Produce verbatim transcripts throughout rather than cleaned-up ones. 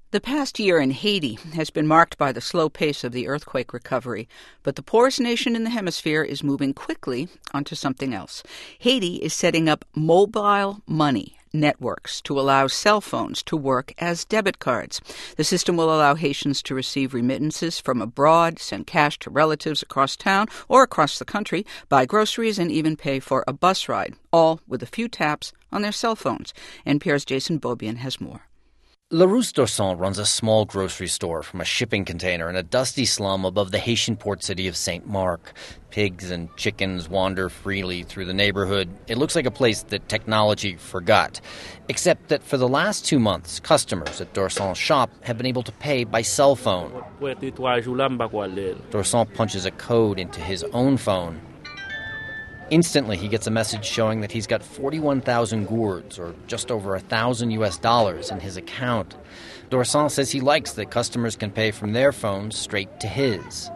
The past year in Haiti has been marked by the slow pace of the earthquake recovery, but the poorest nation in the hemisphere is moving quickly onto something else. Haiti is setting up mobile money networks to allow cell phones to work as debit cards. The system will allow Haitians to receive remittances from abroad, send cash to relatives across town or across the country, buy groceries, and even pay for a bus ride, all with a few taps on their cell phones. N P R's Jason Beaubien has more. Larousse Dorson runs a small grocery store from a shipping container in a dusty slum above the Haitian port city of Saint Marc. Pigs and chickens wander freely through the neighborhood. It looks like a place that technology forgot. Except that for the last two months, customers at Dorson's shop have been able to pay by cell phone. Dorson punches a code into his own phone. Instantly, he gets a message showing that he's got forty-one thousand gourds, or just over one thousand U S dollars, in his account. Dorson says he likes that customers can pay from their phones straight to his.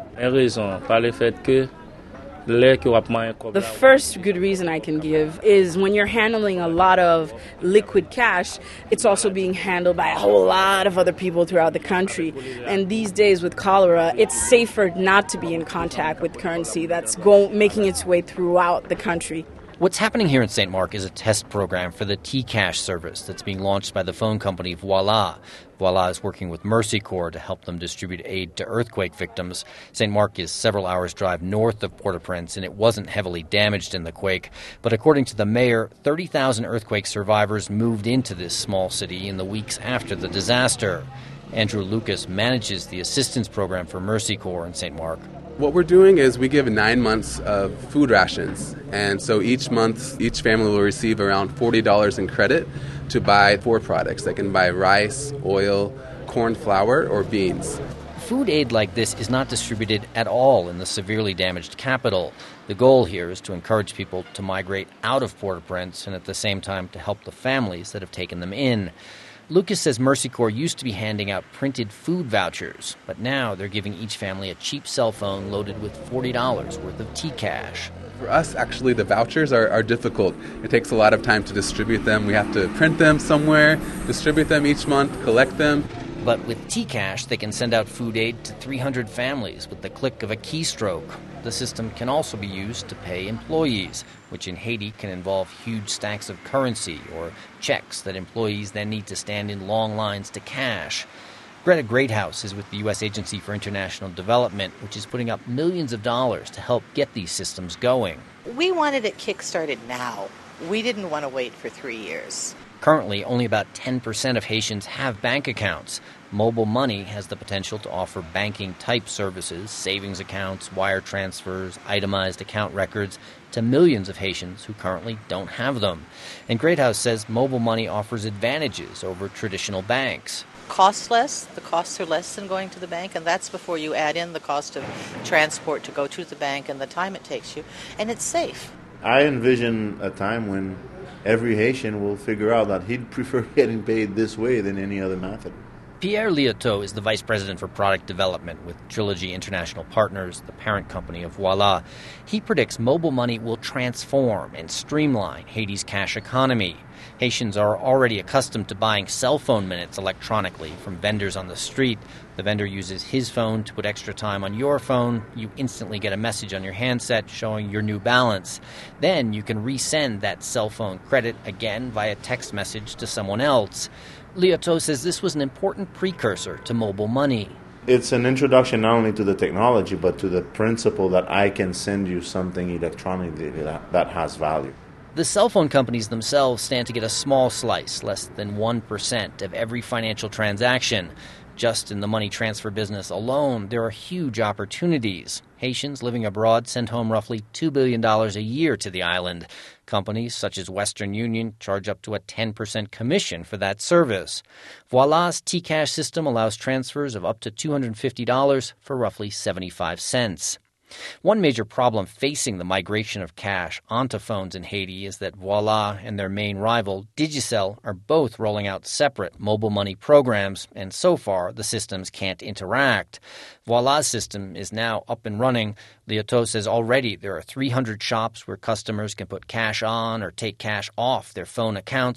The first good reason I can give is when you're handling a lot of liquid cash, it's also being handled by a whole lot of other people throughout the country. And these days with cholera, it's safer not to be in contact with currency that's go- making its way throughout the country. What's happening here in Saint Marc is a test program for the T-Cash service that's being launched by the phone company Voila. Voila is working with Mercy Corps to help them distribute aid to earthquake victims. Saint Marc is several hours' drive north of Port-au-Prince, and it wasn't heavily damaged in the quake. But according to the mayor, thirty thousand earthquake survivors moved into this small city in the weeks after the disaster. Andrew Lucas manages the assistance program for Mercy Corps in Saint Marc. What we're doing is we give nine months of food rations. And so each month, each family will receive around forty dollars in credit to buy four products. They can buy rice, oil, corn flour, or beans. Food aid like this is not distributed at all in the severely damaged capital. The goal here is to encourage people to migrate out of Port-au-Prince and at the same time to help the families that have taken them in. Lucas says Mercy Corps used to be handing out printed food vouchers, but now they're giving each family a cheap cell phone loaded with forty dollars worth of T-Cash. For us, actually, the vouchers are, are difficult. It takes a lot of time to distribute them. We have to print them somewhere, distribute them each month, collect them. But with T-Cash, they can send out food aid to three hundred families with the click of a keystroke. The system can also be used to pay employees, which in Haiti can involve huge stacks of currency or checks that employees then need to stand in long lines to cash. Greta Greathouse is with the U S Agency for International Development, which is putting up millions of dollars to help get these systems going. We wanted it kick-started now. We didn't want to wait for three years. Currently, only about ten percent of Haitians have bank accounts. Mobile money has the potential to offer banking-type services, savings accounts, wire transfers, itemized account records, to millions of Haitians who currently don't have them. And Greathouse says mobile money offers advantages over traditional banks. Cost less, the costs are less than going to the bank, and that's before you add in the cost of transport to go to the bank and the time it takes you, and it's safe. I envision a time when every Haitian will figure out that he'd prefer getting paid this way than any other method. Pierre Liautaud is the vice president for product development with Trilogy International Partners, the parent company of Voila. He predicts mobile money will transform and streamline Haiti's cash economy. Haitians are already accustomed to buying cell phone minutes electronically from vendors on the street. The vendor uses his phone to put extra time on your phone. You instantly get a message on your handset showing your new balance. Then you can resend that cell phone credit again via text message to someone else. Liautaud says this was an important precursor to mobile money. It's an introduction not only to the technology, but to the principle that I can send you something electronically that, that has value. The cell phone companies themselves stand to get a small slice, less than one percent of every financial transaction. Just in the money transfer business alone, there are huge opportunities. Haitians living abroad send home roughly two billion dollars a year to the island. Companies such as Western Union charge up to a ten percent commission for that service. Voilà's T-Cash system allows transfers of up to two hundred fifty dollars for roughly seventy-five cents. One major problem facing the migration of cash onto phones in Haiti is that Voila and their main rival, Digicel, are both rolling out separate mobile money programs, and so far the systems can't interact. Voilà's system is now up and running. Liautaud says already there are three hundred shops where customers can put cash on or take cash off their phone accounts,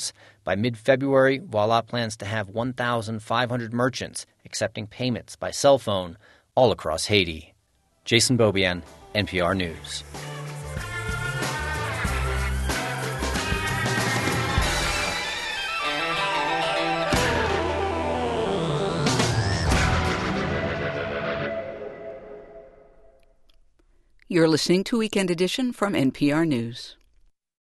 By mid-February, Voilà plans to have one thousand five hundred merchants accepting payments by cell phone all across Haiti. Jason Beaubien, N P R News. You're listening to Weekend Edition from N P R News.